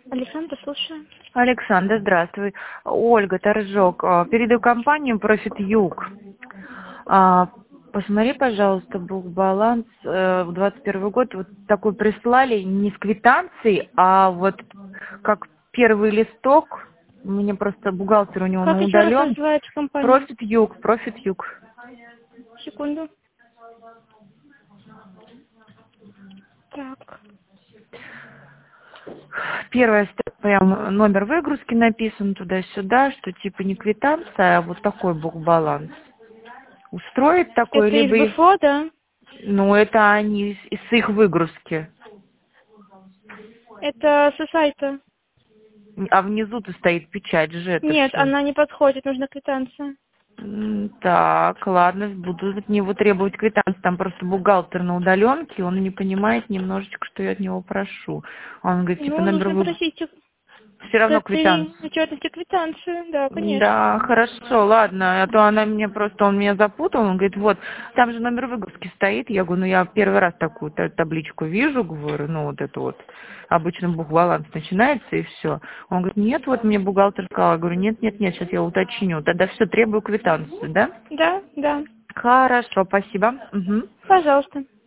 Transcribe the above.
Александр, слушаю. Александр, здравствуй. Ольга Торжок. Передаю компанию Profit Юг. Посмотри, пожалуйста, бухбаланс в 21 год. Вот такой прислали не с квитанцией, а вот как первый листок. У меня просто бухгалтер у него Как на еще раз удален. называется компания? Profit Юг. Секунду. Так. Первое, прям номер выгрузки написан туда-сюда, что типа не квитанция, а вот такой бухбаланс. Устроит такой, Это из либо их, БФО, да? ну это они с их выгрузки. Это со сайта. А внизу-то стоит печать же, это Нет, все. она не подходит, нужна квитанция. Так, ладно, буду от него требовать квитанции. Там просто бухгалтер на удаленке, он не понимает немножечко, что я от него прошу. Он говорит, типа, Ну, номер нужно просить все к равно этой квитанцию. отчетности квитанцию, да, конечно. Да, хорошо, ладно. А то она мне просто, он меня запутал, он говорит, вот, там же номер выгрузки стоит. Я говорю, ну я первый раз такую табличку вижу, говорю, ну вот это вот. Обычно бухбаланс начинается и все. Он говорит, нет, вот мне бухгалтер сказал. Я говорю, нет, сейчас я уточню. Тогда все, требую квитанцию, да? Да, да. Хорошо, спасибо. Угу. Пожалуйста.